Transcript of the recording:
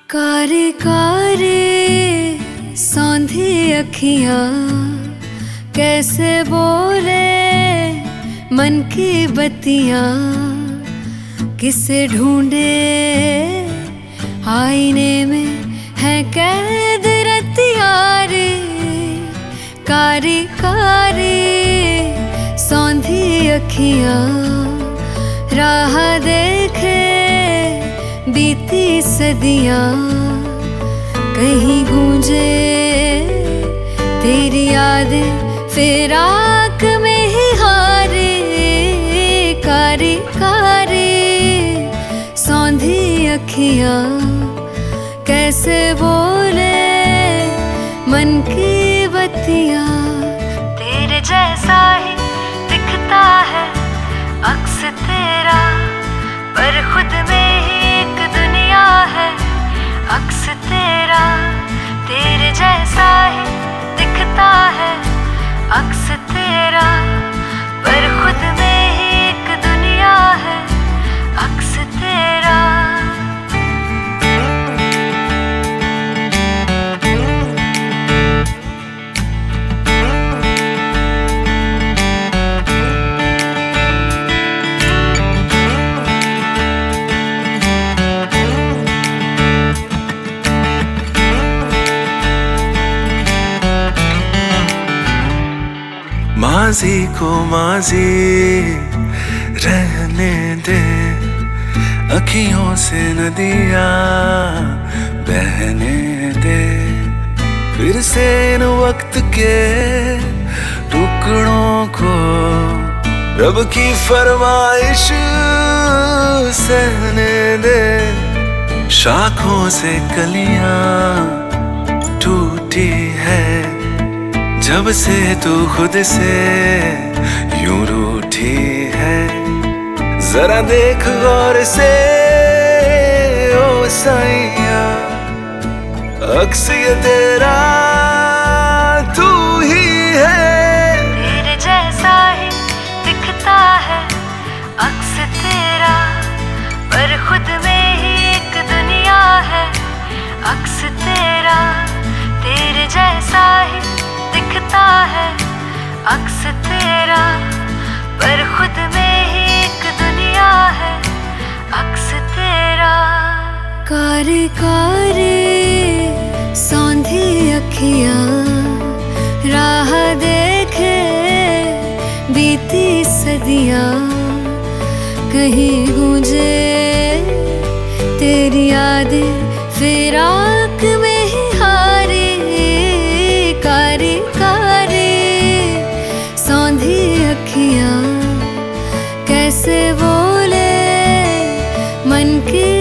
कारे कारे सौंधी अखियाँ कैसे बोले मन की बत्तियाँ, किसे ढूंढे आईने में है कैद रतियाँ रे। कारे कारे सौंधी अखियाँ राह देखे बीती सदियाँ, कहीं गूंजे तेरी यादें फिर आँख में ही हारे। कारे कारे सौंधी अखियाँ कैसे बोले मन की बत्तियाँ। तेरे जैसा ही दिखता है अक्स तेरा, पर खुद में ही एक दुनिया है अक्स तेरा। तेरे जैसा ही दिखता है अक्स तेरा, पर खुद में ही एक दुनिया है अक्स तेरा। माज़ी को माज़ी रहने दे, अखियों से नदियाँ बहने दे। फिर से इन वक्त के टुकड़ों को रब की फरमाइश सहने दे। शाखों से कलियाँ टूटी है जब से तू खुद से यूं रूठी है। जरा देख गौर से ओ साइया, अक्स ये तेरा तू ही है। तेरे जैसा ही दिखता है अक्स तेरा, पर खुद में ही एक दुनिया है अक्स तेरा। तेरे जैसा ही दिखता है अक्स तेरा, पर खुद में ही एक दुनिया है अक्स तेरा। कारे कारे सौंधी अखियाँ राह देखे बीती सदियाँ, कहीं गूंजे तेरी यादें फिर आँख में ही हारे। कारे कारे सौंधी अखियाँ कैसे बोले मन की